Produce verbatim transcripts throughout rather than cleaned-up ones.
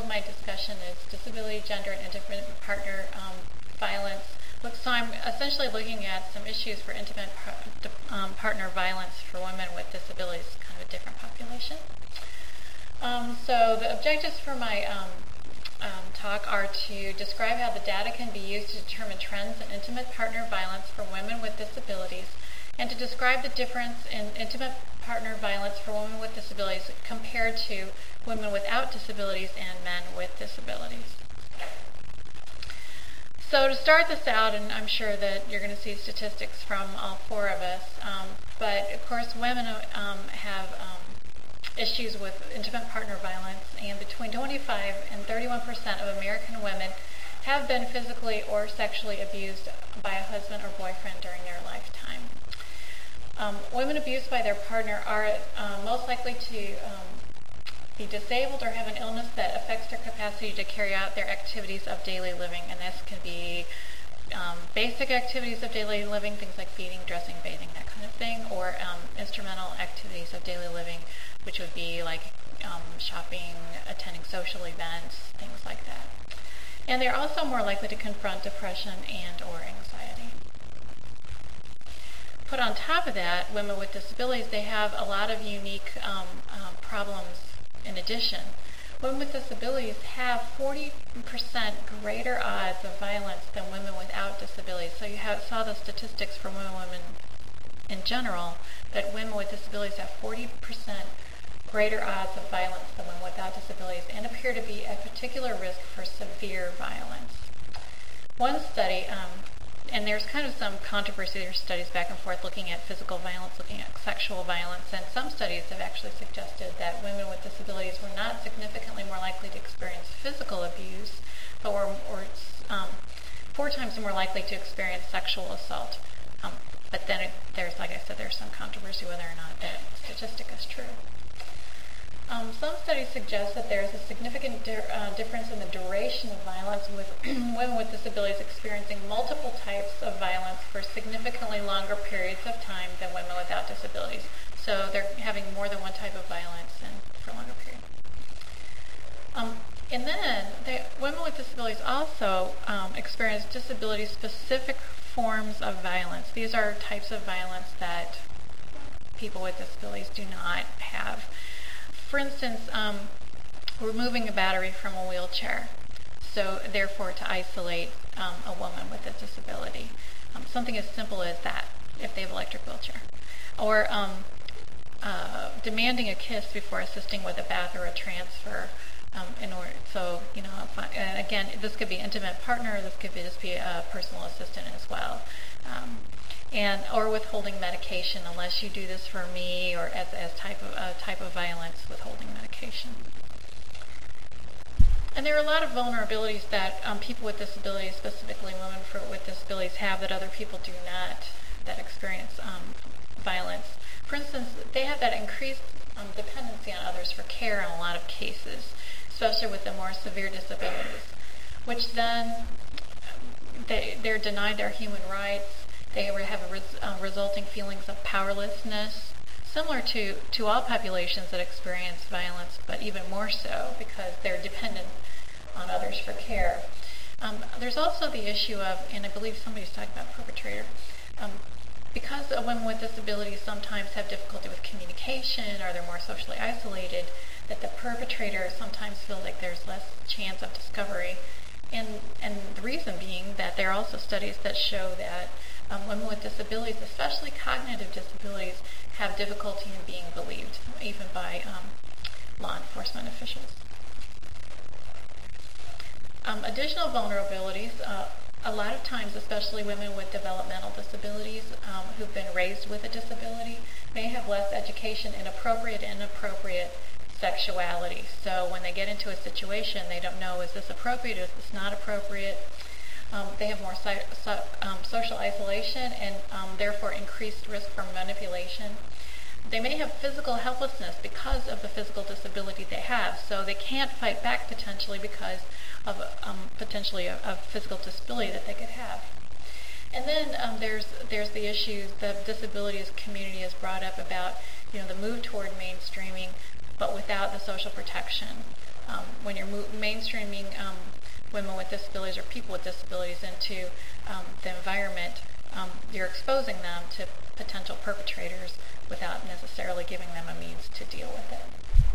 my discussion is disability, gender, and intimate partner um, violence. Look, so I'm essentially looking at some issues for intimate par- um, partner violence for women with disabilities, kind of a different population. Um, so the objectives for my um, um, talk are to describe how the data can be used to determine trends in intimate partner violence for women with disabilities, and to describe the difference in intimate partner violence for women with disabilities compared to women without disabilities and men with disabilities. So to start this out, and I'm sure that you're going to see statistics from all four of us, um, but of course women um, have um, issues with intimate partner violence, and between twenty-five and thirty-one percent of American women have been physically or sexually abused by a husband or boyfriend during their lifetime. Um, women abused by their partner are uh, most likely to um, be disabled or have an illness that affects their capacity to carry out their activities of daily living, and this can be um, basic activities of daily living, things like feeding, dressing, bathing, that kind of thing, or um, instrumental activities of daily living, which would be like um, shopping, attending social events, things like that. And they're also more likely to confront depression and or anxiety. Put on top of that, women with disabilities, they have a lot of unique um, um, problems in addition. Women with disabilities have forty percent greater odds of violence than women without disabilities. So you have, saw the statistics for women, women in general, that women with disabilities have forty percent greater odds of violence than women without disabilities and appear to be at particular risk for severe violence. One study, um, and there's kind of some controversy, there's studies back and forth looking at physical violence, looking at sexual violence, and some studies have actually suggested that women with disabilities were not significantly more likely to experience physical abuse, but were or, um, four times more likely to experience sexual assault. Um, but then it, there's, like I said, there's some controversy whether or not that statistic is true. Um, some studies suggest that there is a significant di- uh, difference in the duration of violence, with women with disabilities experiencing multiple types of violence for significantly longer periods of time than women without disabilities. So they're having more than one type of violence and for a longer period. Um, and then they, women with disabilities also um, experience disability-specific forms of violence. These are types of violence that people with disabilities do not have. For instance, um, removing a battery from a wheelchair, so therefore to isolate um, a woman with a disability. Um, something as simple as that, if they have an electric wheelchair. Or um, uh, demanding a kiss before assisting with a bath or a transfer. Um, in order, so, you know, and again, this could be intimate partner, this could be, just be a personal assistant as well. Um, and or withholding medication unless you do this for me, or as as type of uh, type of violence, withholding medication. And there are a lot of vulnerabilities that um, people with disabilities, specifically women for, with disabilities, have that other people do not, that experience um, violence. For instance, they have that increased um, dependency on others for care in a lot of cases, especially with the more severe disabilities, which then they, they're denied their human rights. They have a res, uh, resulting feelings of powerlessness, similar to, to all populations that experience violence, but even more so because they're dependent on others for care. Um, there's also the issue of, and I believe somebody's talking about perpetrator, um, because women with disabilities sometimes have difficulty with communication or they're more socially isolated, that the perpetrator sometimes feels like there's less chance of discovery. And, and the reason being that there are also studies that show that Um, women with disabilities, especially cognitive disabilities, have difficulty in being believed, even by um, law enforcement officials. Um, additional vulnerabilities, uh, a lot of times, especially women with developmental disabilities um, who've been raised with a disability, may have less education in appropriate and inappropriate sexuality. So when they get into a situation, they don't know, is this appropriate, is this not appropriate? Um, they have more so, so, um, social isolation and um, therefore increased risk for manipulation. They may have physical helplessness because of the physical disability they have, so they can't fight back potentially because of um, potentially a, a physical disability that they could have. And then um, there's there's the issue the disabilities community has brought up about, you know, the move toward mainstreaming, but without the social protection um, when you're mo- mainstreaming um, women with disabilities or people with disabilities into um, the environment, um, you're exposing them to potential perpetrators without necessarily giving them a means to deal with it.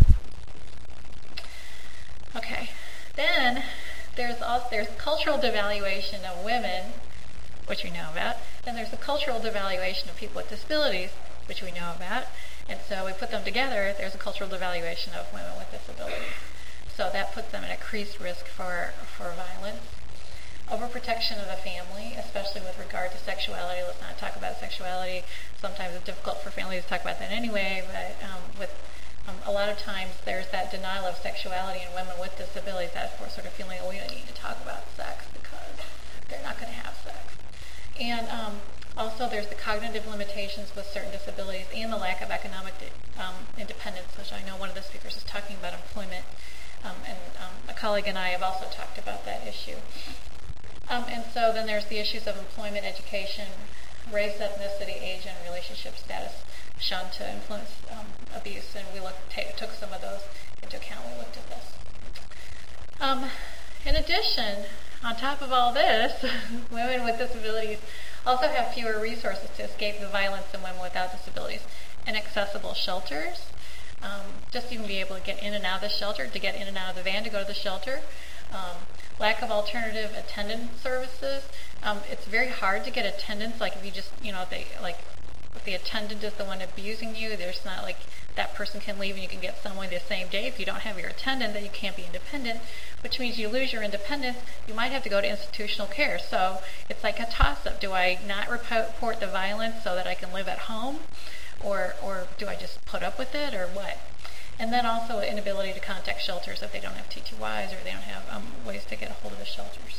Okay, then there's also there's cultural devaluation of women, which we know about. Then there's the cultural devaluation of people with disabilities, which we know about. And so we put them together, there's a cultural devaluation of women with disabilities. So that puts them at increased risk for, for violence. Overprotection of the family, especially with regard to sexuality. Let's not talk about sexuality. Sometimes it's difficult for families to talk about that anyway, but um, with Um, a lot of times there's that denial of sexuality in women with disabilities, that sort of feeling, oh, we don't need to talk about sex because they're not going to have sex. And um, also there's the cognitive limitations with certain disabilities and the lack of economic um, independence, which I know one of the speakers is talking about employment. Um, and um, a colleague and I have also talked about that issue. Um, and so then there's the issues of employment, education, race, ethnicity, age, and relationship status shown to influence um, abuse, and we looked, t- took some of those into account. We looked at this. Um, in addition, on top of all this, women with disabilities also have fewer resources to escape the violence than women without disabilities. Inaccessible shelters, um, just even be able to get in and out of the shelter, to get in and out of the van to go to the shelter. Um, lack of alternative attendance services. Um, it's very hard to get attendance. Like if you just, you know, they like. If the attendant is the one abusing you, there's not like that person can leave and you can get someone the same day. If you don't have your attendant, then you can't be independent, which means you lose your independence. You might have to go to institutional care. So it's like a toss-up. Do I not report the violence so that I can live at home? Or, or do I just put up with it or what? And then also inability to contact shelters if they don't have T T Ys or they don't have um, ways to get a hold of the shelters.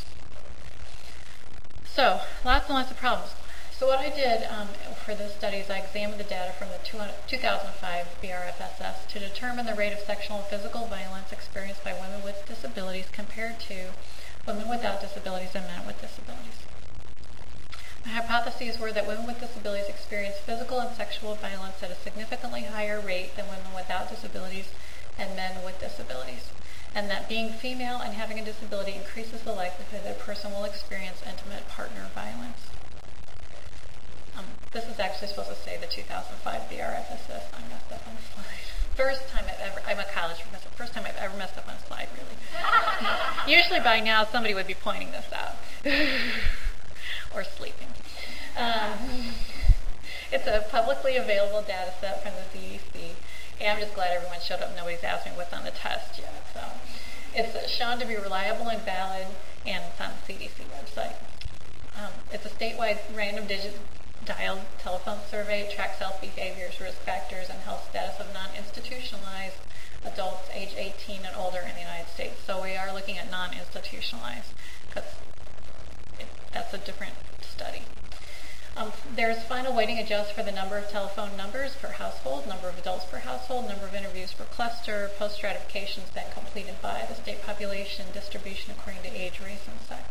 So lots and lots of problems. So what I did um, for this study is I examined the data from the two thousand five B R F S S to determine the rate of sexual and physical violence experienced by women with disabilities compared to women without disabilities and men with disabilities. My hypotheses were that women with disabilities experience physical and sexual violence at a significantly higher rate than women without disabilities and men with disabilities, and that being female and having a disability increases the likelihood that a person will experience intimate partner violence. Um, this is actually supposed to say the two thousand five B R F S S. I messed up on the slide. First time I've ever, I'm a college professor, first time I've ever messed up on a slide, really. Usually by now somebody would be pointing this out. Or sleeping. Um, it's a publicly available data set from the C D C. And I'm just glad everyone showed up. Nobody's asked me what's on the test yet. So it's shown to be reliable and valid, and it's on the C D C website. Um, it's a statewide random digit dialed telephone survey. It tracks health behaviors, risk factors, and health status of non-institutionalized adults age eighteen and older in the United States. So we are looking at non-institutionalized because that's a different study. Um, there's final weighting adjusts for the number of telephone numbers per household, number of adults per household, number of interviews per cluster, post-stratifications then completed by the state population distribution according to age, race, and sex,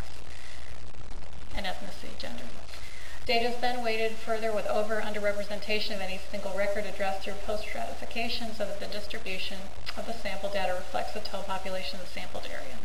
and ethnicity, gender. Data is then weighted further with over or underrepresentation of any single record addressed through post-stratification so that the distribution of the sample data reflects the total population of the sampled area.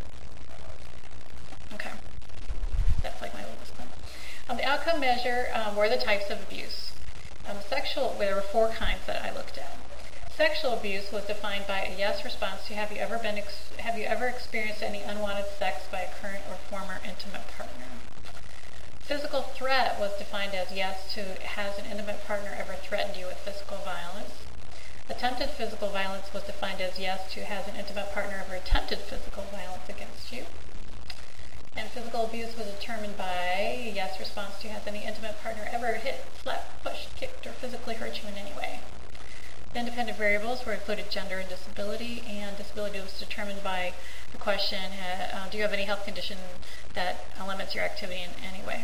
Okay. That's like my oldest one. Um, the outcome measure um, were the types of abuse. Um, sexual, well, there were four kinds that I looked at. Sexual abuse was defined by a yes response to have you ever been, ex- have you ever experienced any unwanted sex by a current or former intimate partner? Physical threat was defined as yes to has an intimate partner ever threatened you with physical violence. Attempted physical violence was defined as yes to has an intimate partner ever attempted physical violence against you. And physical abuse was determined by yes response to has any intimate partner ever hit, slapped, pushed, kicked, or physically hurt you in any way. The independent variables were included gender and disability, and disability was determined by the question, uh, do you have any health condition that uh, limits your activity in any way?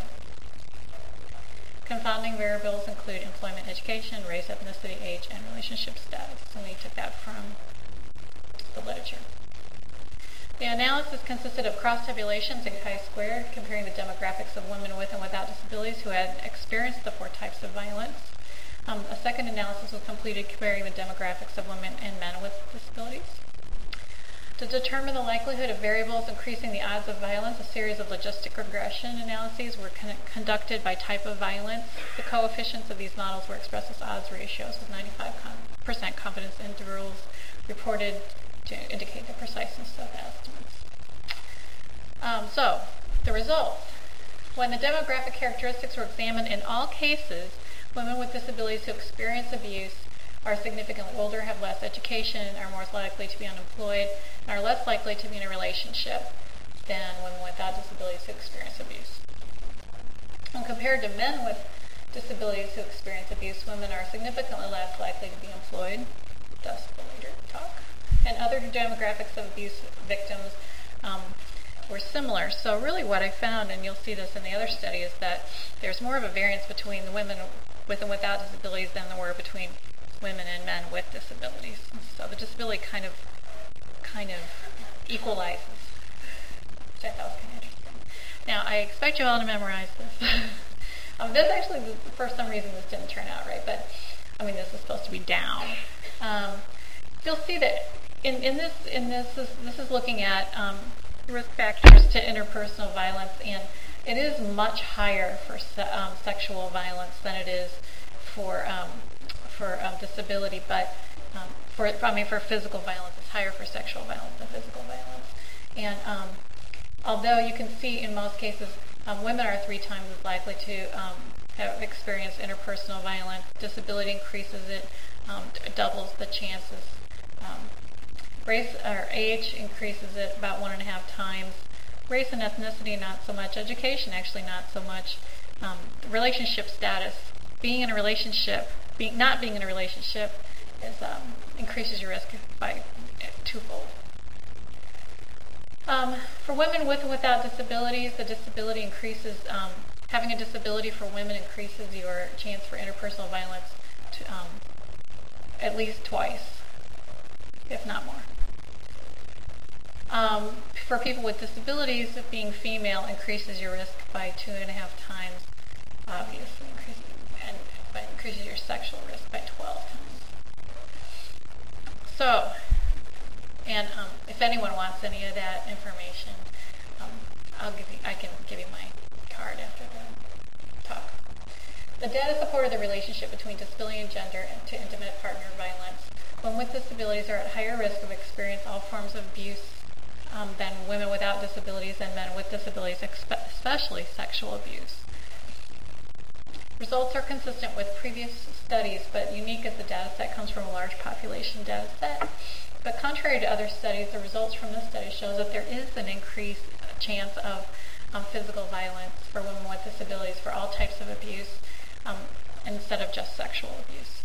Confounding variables include employment, education, race, ethnicity, age, and relationship status. And we took that from the literature. The analysis consisted of cross-tabulations and chi-squared, comparing the demographics of women with and without disabilities who had experienced the four types of violence. Um, a second analysis was completed comparing the demographics of women and men with disabilities. To determine the likelihood of variables increasing the odds of violence, a series of logistic regression analyses were con- conducted by type of violence. The coefficients of these models were expressed as odds ratios with ninety-five percent confidence intervals reported to indicate the preciseness of estimates. Um, so, the results. When the demographic characteristics were examined, in all cases, women with disabilities who experience abuse are significantly older, have less education, are more likely to be unemployed, and are less likely to be in a relationship than women without disabilities who experience abuse. When compared to men with disabilities who experience abuse, women are significantly less likely to be employed, thus the later talk, and other demographics of abuse victims um, were similar. So really what I found, and you'll see this in the other study, is that there's more of a variance between the women with and without disabilities than there were between women and men with disabilities. So the disability kind of kind of equalizes, which I thought was kind of interesting. Now, I expect you all to memorize this. um, this actually, for some reason, this didn't turn out right, but, I mean, this is supposed to be down. Um, you'll see that in, in this, in this is, this is looking at um, risk factors to interpersonal violence, and it is much higher for se- um, sexual violence than it is for um, for um, disability, but um, for I mean for physical violence, it's higher for sexual violence than physical violence. And um, although you can see in most cases, um, women are three times as likely to um, have experienced interpersonal violence. Disability increases it, um, doubles the chances. Um, race or age increases it about one and a half times. Race and ethnicity, not so much. Education, actually, not so much. Um, relationship status, being in a relationship. Being, not being in a relationship is um, increases your risk by twofold. Um, for women with and without disabilities, the disability increases, um, having a disability for women increases your chance for interpersonal violence to, um, at least twice, if not more. Um, for people with disabilities, being female increases your risk by two and a half times, obviously increases and by increases your sexual risk by twelve times. So, and um, if anyone wants any of that information, um, I'll give you. I can give you my card after the talk. The data supported the relationship between disability and gender and to intimate partner violence. Women with disabilities are at higher risk of experiencing all forms of abuse um, than women without disabilities and men with disabilities, especially sexual abuse. Results are consistent with previous studies, but unique as the data set comes from a large population data set. But contrary to other studies, the results from this study shows that there is an increased chance of um, physical violence for women with disabilities for all types of abuse um, instead of just sexual abuse.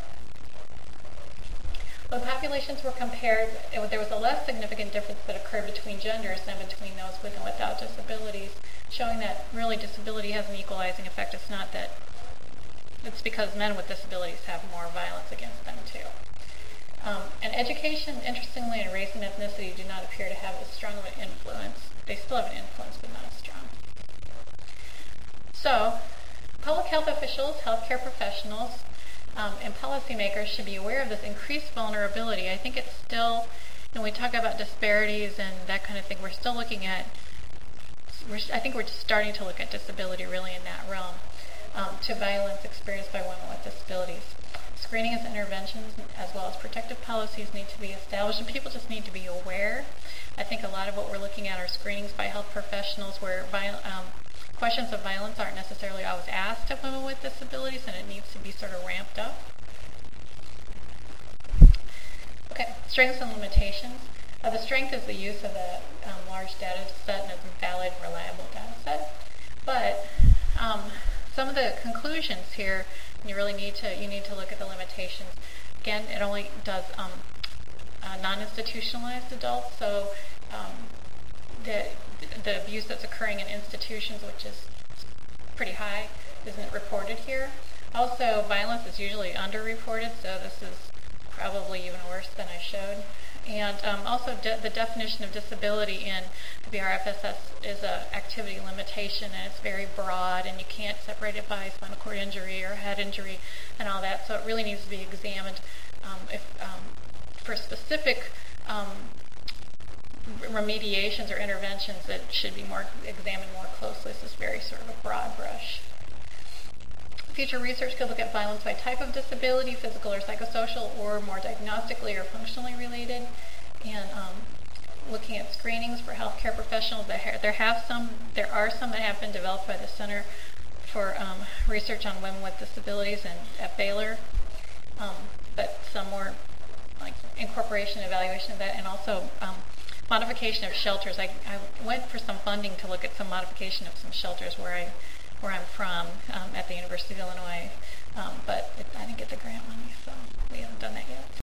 When populations were compared, it, there was a less significant difference that occurred between genders than between those with and without disabilities, showing that really disability has an equalizing effect. It's not that it's because men with disabilities have more violence against them too. Um, and education, interestingly, and race and ethnicity do not appear to have as strong of an influence. They still have an influence, but not as strong. So, public health officials, healthcare professionals, um, and policymakers should be aware of this increased vulnerability. I think it's still, when we talk about disparities and that kind of thing, we're still looking at, we're, I think we're just starting to look at disability really in that realm, um, to violence experienced by women with disabilities. Screening and interventions, as well as protective policies, need to be established, and people just need to be aware. I think a lot of what we're looking at are screenings by health professionals where viol- um, questions of violence aren't necessarily always asked of women with disabilities, and it needs to be sort of ramped up. Okay, strengths and limitations. Uh, the strength is the use of a um, large data set and a valid and reliable data set. But um, some of the conclusions here, you really need to you need to look at the limitations. Again, it only does um, uh, non-institutionalized adults, so um, the the abuse that's occurring in institutions, which is pretty high, isn't reported here. Also, violence is usually underreported, so this is probably even worse than I showed. And um, also de- the definition of disability in the B R F S S is an activity limitation, and it's very broad, and you can't separate it by spinal cord injury or head injury and all that, so it really needs to be examined um, if, um, for specific um, remediations or interventions that should be more examined more closely. This is very sort of a broad brush. Future research could look at violence by type of disability, physical or psychosocial, or more diagnostically or functionally related, and um, looking at screenings for healthcare professionals. There have some, there are some that have been developed by the Center for um, Research on Women with Disabilities and at Baylor, um, but some more like incorporation, evaluation of that, and also um, modification of shelters. I, I went for some funding to look at some modification of some shelters where I, where I'm from um, at the University of Illinois, um, but it, I didn't get the grant money, so we haven't done that yet.